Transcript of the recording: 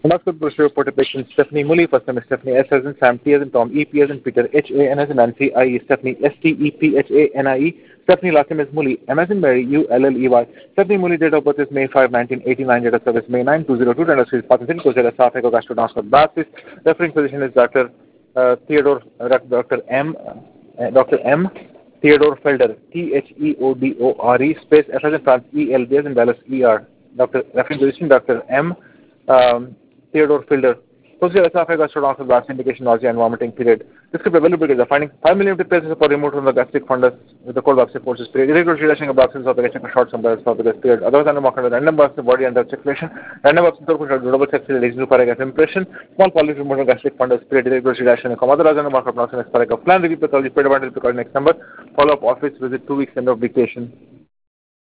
Namaskar, Professor Reporter Patient Stephanie Mully, first name is Stephanie S as in Sam, T as in Tom, E P as in Peter, H A N as in Nancy, I E Stephanie, S T E P H A N I E. Stephanie, last name is Mully, M as in Mary, U L L E Y. Stephanie Mully, date of birth is May 5, 1989, date of service May 9, 2002, and is Patentin, Kosera Safe, Gastrodontic. Referring physician is Dr. Theodore, Dr. Dr. M. Theodore Felder, Theodore, space F as in France, E L B as in Dallas, E R. Dr. Referring physician, Dr. M. Theodore Filder. Posterior esophagus should also last indication nausea and vomiting period. This could be available because the finding 5 millimeter places for removed from the gastric fundus with the cold biopsy forces period. Irregular reduction of biopsy esophagus and short some esophagus period. Otherwise, under marker random biopsy body under circulation. Random biopsy to double sex release to paragraph impression. Small polyps removed from gastric fundus period. Irregular reduction of otherwise under marker pronounced paragraph. Plan review pathology pathology next number. Follow up office visit 2 weeks end of dictation.